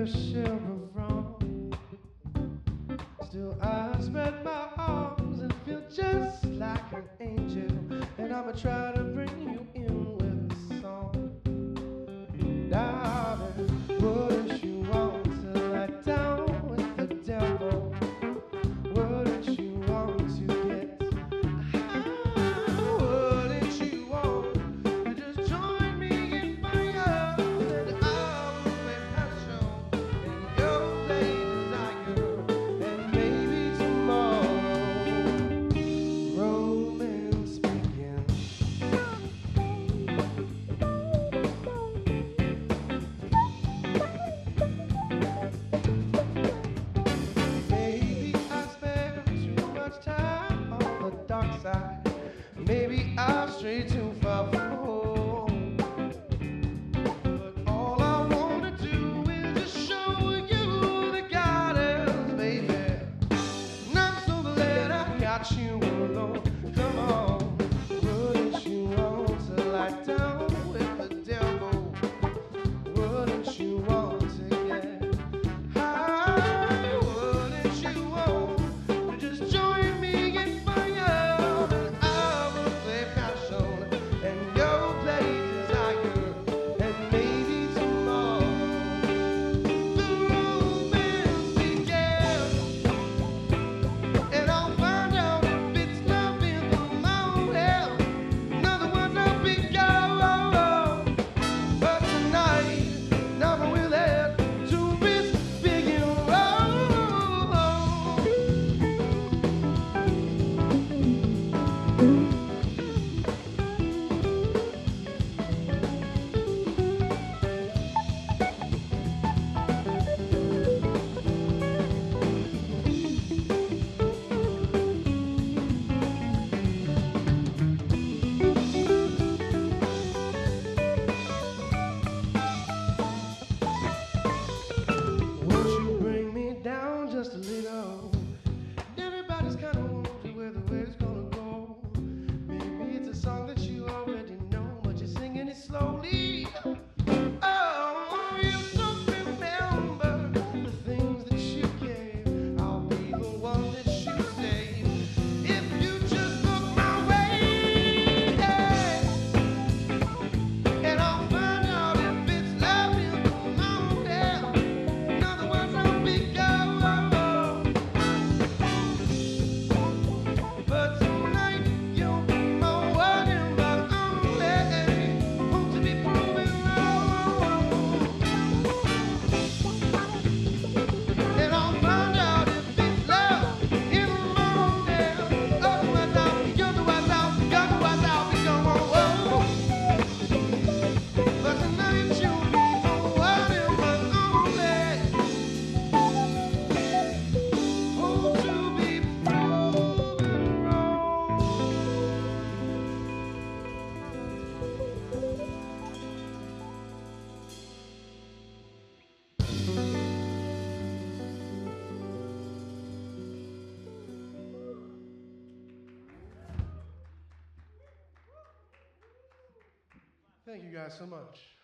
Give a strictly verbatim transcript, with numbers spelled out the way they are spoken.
a silver throne. Still I spread my arms and feel just like an angel. And I'ma try to bring you in with a song. Darling, wouldn't you want to lie down with the devil? Wouldn't you want to get high? Wouldn't you want to just join me in fire? And I will play passion and you'll play desire. And maybe tomorrow romance begins. Maybe I spend too much time on the dark side. Maybe I stray too far from home. But all I wanna do is just show you the gardens, baby. And I'm so glad I got you alone. Come on, wouldn't you want to lie down with the devil? Wouldn't you want to get high? Wouldn't you want to just join me in fire? And I will play passion and you'll play desire. And maybe tomorrow the romance begins. And I'll find out if it's love in the mountain. In other words, I'll be gone. But tonight, never will it to this big and roll. Won't you bring me down just a little? Everybody's kind of wondering where the way's gonna go. Maybe it's a song that you already know, but you're singing it slowly. Oh, you don't remember the things that you gave. I'll be the one that you save. If you just look my way, yeah. And I'll find out if it's love in the mountain. In other words, I'll be gone. But tonight you'll be my one and my only. Hope to be proven wrong. And I'll find out if it's love in the morning. Otherwise I'll be, otherwise I'll be, otherwise I'll be gone. But tonight you'll be the one and my only. Hope to be proven wrong. Thank you guys so much.